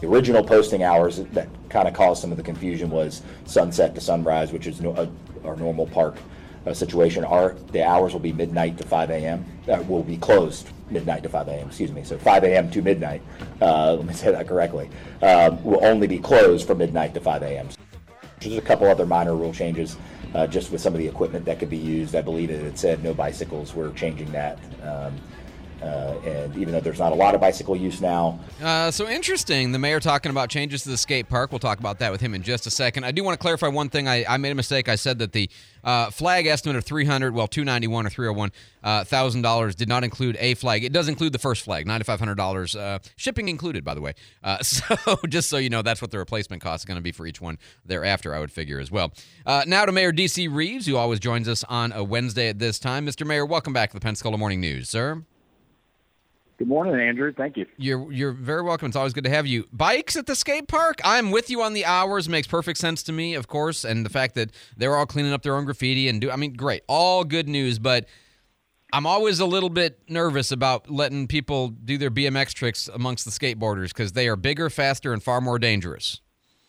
original posting hours that kind of caused some of the confusion was sunset to sunrise, which is our normal park situation. The hours will be midnight to 5 a.m. Will be closed midnight to 5 a.m. Excuse me. So 5 a.m. to midnight. Let me say that correctly. Will only be closed from midnight to 5 a.m. There's a couple other minor rule changes, just with some of the equipment that could be used. I believe it said no bicycles. We're changing that. And even though there's not a lot of bicycle use now. So interesting. The mayor talking about changes to the skate park. We'll talk about that with him in just a second. I do want to clarify one thing. I made a mistake. I said that the flag estimate of $291 or $301 $1,000 did not include a flag. It does include the first flag, $9,500. Shipping included, by the way. So just so you know, that's what the replacement cost is going to be for each one thereafter, I would figure as well. Now to Mayor D.C. Reeves, who always joins us on a Wednesday at this time. Mr. Mayor, welcome back to the Pensacola Morning News, sir. Good morning, Andrew. Thank you. You're very welcome. It's always good to have you. Bikes at the skate park? I'm with you on the hours. Makes perfect sense to me, of course, and the fact that they're all cleaning up their own graffiti and great. All good news, but I'm always a little bit nervous about letting people do their BMX tricks amongst the skateboarders because they are bigger, faster, and far more dangerous.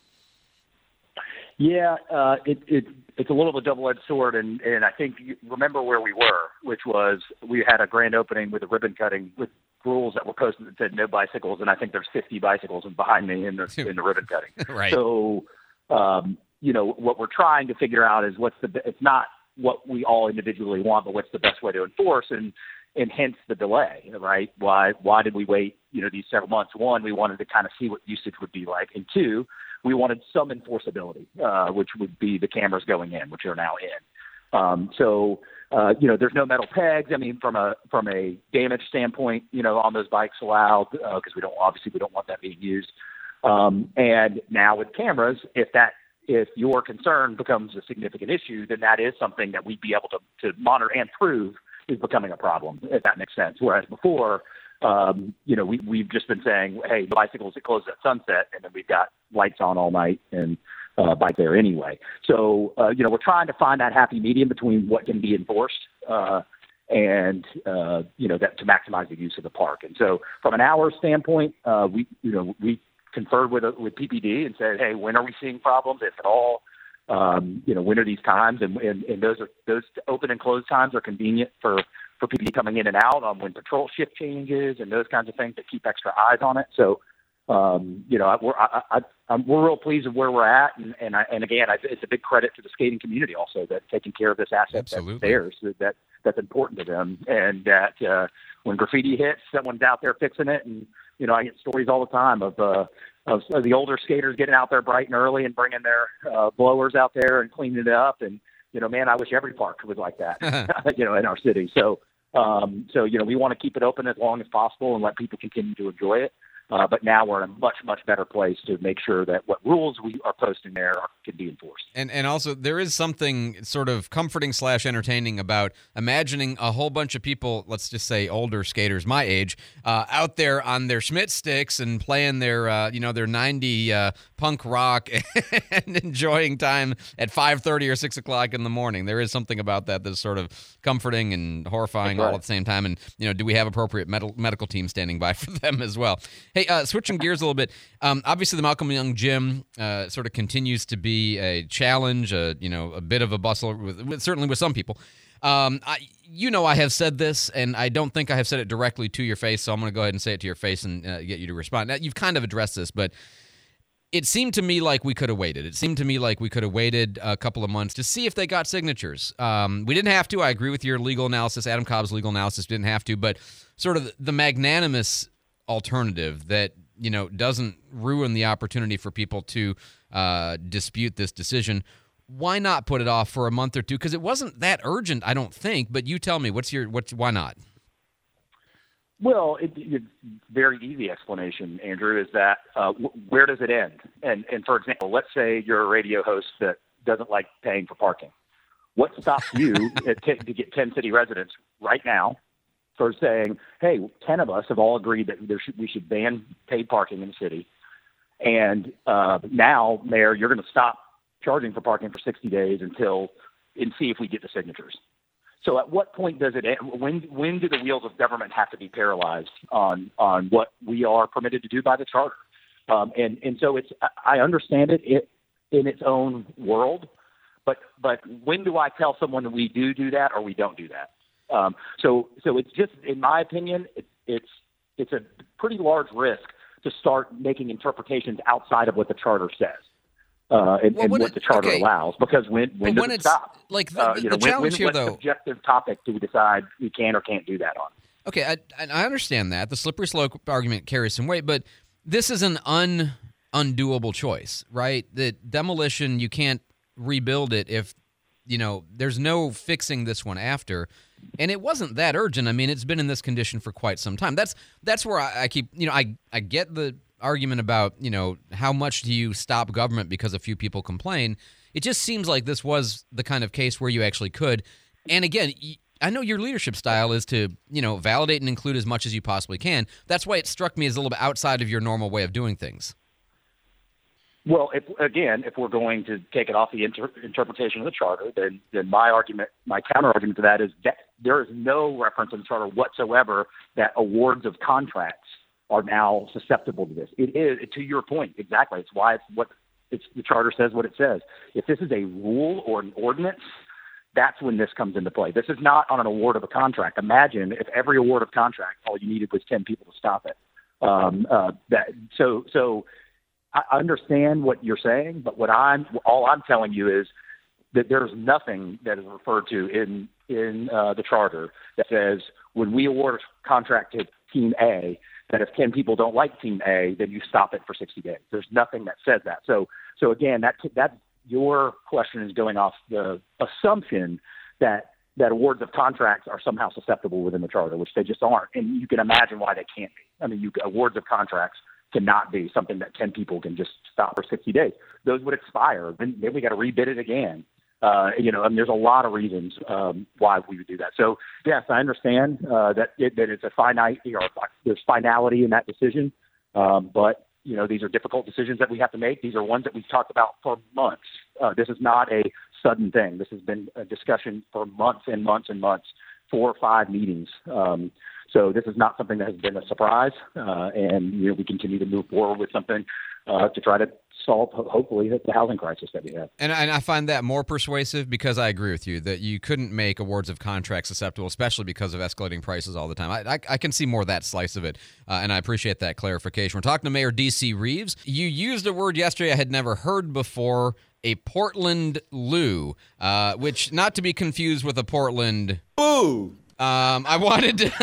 Yeah, it's a little bit double-edged sword, and I think you remember where we were, which was we had a grand opening with a ribbon cutting with rules that were posted that said no bicycles, and I think there's 50 bicycles behind me in the ribbon cutting. Right. So, what we're trying to figure out is it's not what we all individually want, but what's the best way to enforce, and hence the delay, right? Why did we wait, these several months? One, we wanted to kind of see what usage would be like, and two, we wanted some enforceability, which would be the cameras going in, which are now in. There's no metal pegs. I mean, from a damage standpoint, on those bikes allowed, because we don't want that being used. And now with cameras, if your concern becomes a significant issue, then that is something that we'd be able to monitor and prove is becoming a problem, if that makes sense. Whereas before, we've just been saying, hey, bicycles, it closes at sunset, and then we've got lights on all night and bike there anyway. So, we're trying to find that happy medium between what can be enforced and that to maximize the use of the park. And so from an hour standpoint, we conferred with PPD and said, hey, when are we seeing problems, if at all? When are these times? And those open and close times are convenient for PPD coming in and out on when patrol shift changes and those kinds of things to keep extra eyes on it. So, we're real pleased with where we're at, and again, it's a big credit to the skating community also that taking care of this asset that's theirs, that's important to them, and that when graffiti hits, someone's out there fixing it, and I get stories all the time of the older skaters getting out there bright and early and bringing their blowers out there and cleaning it up, and man, I wish every park was like that, in our city. So we want to keep it open as long as possible and let people continue to enjoy it. But now we're in a much, much better place to make sure that what rules we are posting there can be enforced. And also, there is something sort of comforting / entertaining about imagining a whole bunch of people, let's just say older skaters my age, out there on their Schmidt sticks and playing their 90 punk rock and enjoying time at 5:30 or 6 o'clock in the morning. There is something about that that's sort of comforting and horrifying all at the same time. And, do we have appropriate medical team standing by for them as well? Hey, switching gears a little bit, obviously the Malcolm Young Gym sort of continues to be a challenge, a bit of a bustle, certainly with some people. I have said this, and I don't think I have said it directly to your face, so I'm going to go ahead and say it to your face and get you to respond. Now, you've kind of addressed this, but it seemed to me like we could have waited. It seemed to me like we could have waited a couple of months to see if they got signatures. We didn't have to. I agree with your legal analysis. Adam Cobb's legal analysis didn't have to, but sort of the magnanimous alternative that doesn't ruin the opportunity for people to dispute this decision. Why not put it off for a month or two? Because it wasn't that urgent, I don't think. But you tell me, why not? Well, it's very easy explanation, Andrew, is that where does it end? And for example, let's say you're a radio host that doesn't like paying for parking. What stops you to get 10 city residents right now for saying, hey, 10 of us have all agreed that we should ban paid parking in the city. And now, Mayor, you're going to stop charging for parking for 60 days and see if we get the signatures. So at what point does it end? When do the wheels of government have to be paralyzed on what we are permitted to do by the charter? And so I understand it in its own world, but when do I tell someone that we do that or we don't do that? So it's just, in my opinion, it's a pretty large risk to start making interpretations outside of what the charter says. And what the charter allows, because when does it stop? Like the challenge here, though, what subjective topic do we decide we can or can't do that on? Okay, I understand that the slippery slope argument carries some weight, but this is an undoable choice, right? That demolition, you can't rebuild it if there's no fixing this one after. And it wasn't that urgent. I mean, it's been in this condition for quite some time. That's where I keep, I get the argument about, how much do you stop government because a few people complain? It just seems like this was the kind of case where you actually could. And again, I know your leadership style is to, validate and include as much as you possibly can. That's why it struck me as a little bit outside of your normal way of doing things. Well, if we're going to take it off the interpretation of the charter, then my counter argument to that is that there is no reference in the charter whatsoever that awards of contracts are now susceptible to this. It is, to your point, exactly. It's why the charter says what it says. If this is a rule or an ordinance, that's when this comes into play. This is not on an award of a contract. Imagine if every award of contract, all you needed was 10 people to stop it. So I understand what you're saying, but all I'm telling you is that there's nothing that is referred to in the charter that says when we award a contract to Team A, that if 10 people don't like Team A, then you stop it for 60 days. There's nothing that says that. So again, that your question is going off the assumption that awards of contracts are somehow susceptible within the charter, which they just aren't. And you can imagine why they can't be. I mean, awards of contracts cannot be something that 10 people can just stop for 60 days. Those would expire. Then we got to rebid it again. And there's a lot of reasons why we would do that. So yes, I understand that it's a finite, there's finality in that decision. But these are difficult decisions that we have to make. These are ones that we've talked about for months. This is not a sudden thing. This has been a discussion for months and months and months, 4 or 5 meetings. So this is not something that has been a surprise, and we continue to move forward with something to try to solve, hopefully, the housing crisis that we have. And I find that more persuasive because I agree with you that you couldn't make awards of contracts susceptible, especially because of escalating prices all the time. I can see more of that slice of it, and I appreciate that clarification. We're talking to Mayor D.C. Reeves. You used a word yesterday I had never heard before, a Portland Lou, which not to be confused with a Portland Boo. I wanted to.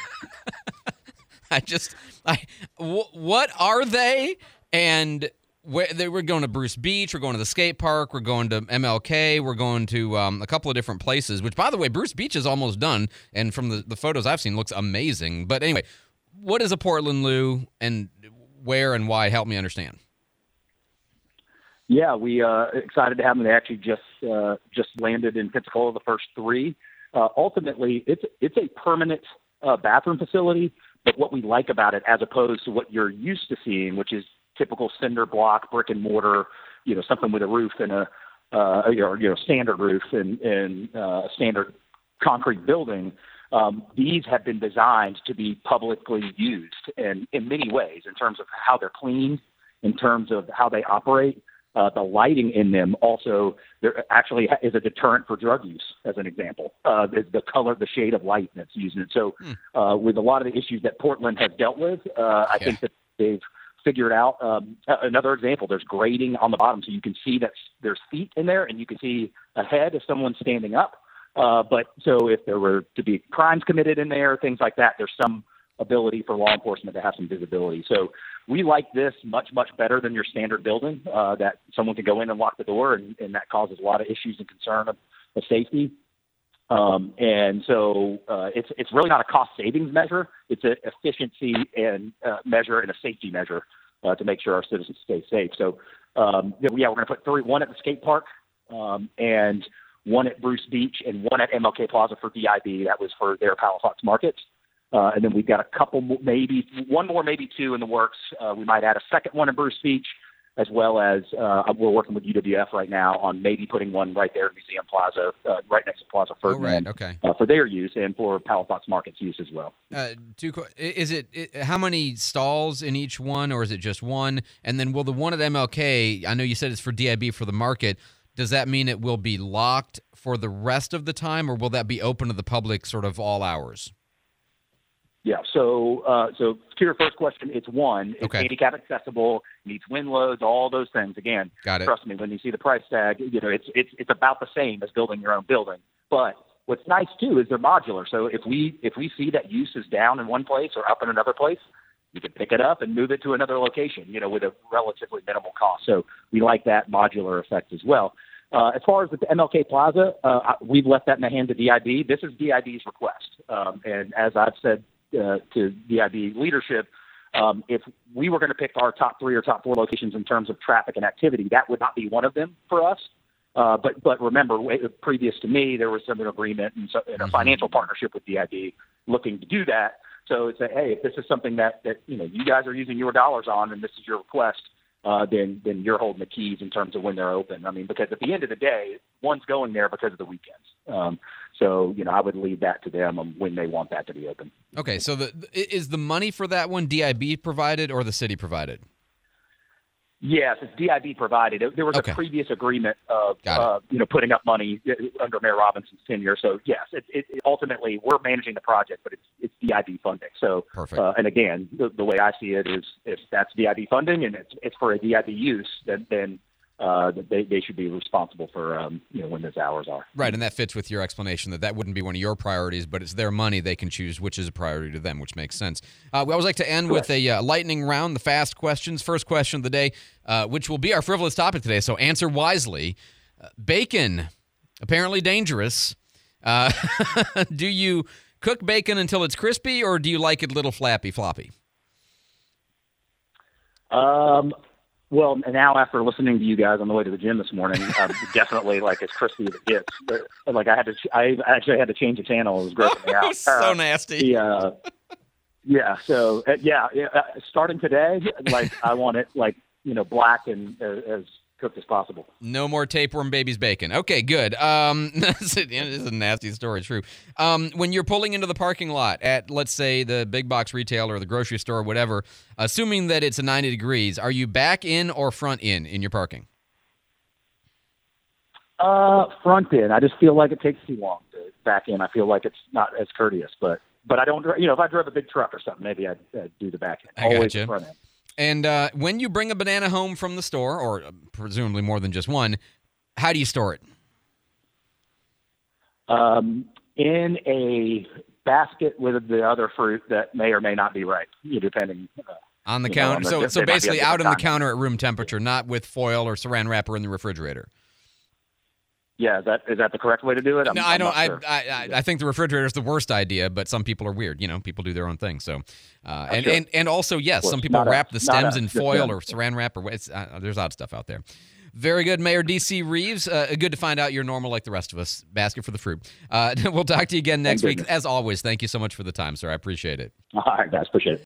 What are they? And we're going to Bruce Beach. We're going to the skate park. We're going to MLK. We're going to a couple of different places. Which, by the way, Bruce Beach is almost done, and from the photos I've seen, looks amazing. But anyway, what is a Portland Lou, and where and why? Help me understand. Yeah, we excited to have them. They actually just landed in Pensacola, the first 3. Ultimately, it's a permanent bathroom facility, but what we like about it, as opposed to what you're used to seeing, which is typical cinder block, brick and mortar, something with a roof and a standard roof and a standard concrete building. These have been designed to be publicly used, and in many ways, in terms of how they're cleaned, in terms of how they operate. The lighting in them also there actually is a deterrent for drug use, as an example. The color, the shade of light that's used in it. So with a lot of the issues that Portland has dealt with, I think that they've figured out another example. There's grading on the bottom, so you can see that there's feet in there, and you can see a head if someone's standing up. But so if there were to be crimes committed in there, things like that, there's some ability for law enforcement to have some visibility. So we like this much, much better than your standard building that someone can go in and lock the door, and that causes a lot of issues and concern of safety. And so it's really not a cost savings measure. It's an efficiency and measure and a safety measure to make sure our citizens stay safe. So we're going to put 3, 1 at the skate park and 1 at Bruce Beach and 1 at MLK Plaza for DIB. That was for their Palafox markets. And then we've got a couple, maybe 1 more, maybe 2 in the works. We might add a second one in Bruce Beach. as well as we're working with UWF right now on maybe putting one right there in Museum Plaza, right next to Plaza Ferdinand, Okay. For their use and for Palafox Market's use as well. Is it how many stalls in each one, or is it just one? And then will the one at MLK, I know you said it's for DIB for the market, does that mean it will be locked for the rest of the time, or will that be open to the public sort of all hours? Yeah. So to your first question, it's one. It's Okay. handicap accessible, meets wind loads, all those things. Again, Got it. trust me, when you see the price tag, it's about the same as building your own building. But what's nice too is they're modular. So if we see that use is down in one place or up in another place, you can pick it up and move it to another location, with a relatively minimal cost. So we like that modular effect as well. As far as the MLK Plaza, we've left that in the hands of DIB. This is DIB's request. And as I've said to DIB leadership, if we were going to pick our top 3 or top 4 locations in terms of traffic and activity, that would not be one of them for us. But remember, previous to me, there was some agreement and a financial partnership with DIB looking to do that. So it's hey, if this is something that you guys are using your dollars on, and this is your request, then you're holding the keys in terms of when they're open. I mean, because at the end of the day, one's going there because of the weekends. So I would leave that to them on when they want that to be open. Okay, so is the money for that one DIB provided or the city provided? Yes, it's DIB provided. There was Okay. a previous agreement of Got putting up money under Mayor Robinson's tenure. So yes, it ultimately we're managing the project, but it's DIB funding. So Perfect. And again, the way I see it is if that's DIB funding and it's for a DIB use, then they should be responsible for when those hours are. Right, and that fits with your explanation that wouldn't be one of your priorities, but it's their money. They can choose which is a priority to them, which makes sense. We always like to end with a lightning round, the fast questions. First question of the day, which will be our frivolous topic today, so answer wisely. Bacon, apparently dangerous. Do you cook bacon until it's crispy, or do you like it a little flappy floppy? Well, now after listening to you guys on the way to the gym this morning, definitely like as crispy as it gets. But, like I actually had to change the channel. It was grossing me out. So nasty. Yeah. So starting today, like I want it black and as cooked as possible. No more tapeworm baby's bacon. Okay, good. This is a nasty story, true. When you're pulling into the parking lot at, let's say, the big box retailer or the grocery store or whatever, assuming that it's a 90 degrees, are you back in or front in your parking? Front in. I just feel like it takes too long to back in. I feel like it's not as courteous, but I don't, if I drove a big truck or something, maybe I'd do the back end. I Always gotcha. front end. And when you bring a banana home from the store, or presumably more than just one, how do you store it? In a basket with the other fruit that may or may not be ripe, depending. On the counter? So they might be basically at out on the different counter at room temperature, not with foil or saran wrapper in the refrigerator. Yeah, is that the correct way to do it? No, I don't. I think the refrigerator is the worst idea, but some people are weird. People do their own thing. So, Sure. and also, yes, some people wrap the stems in foil or saran wrap, or there's odd stuff out there. Very good, Mayor D.C. Reeves. Good to find out you're normal like the rest of us. Basket for the fruit. We'll talk to you again next week. As always, thank you so much for the time, sir. I appreciate it. All right, guys. Appreciate it.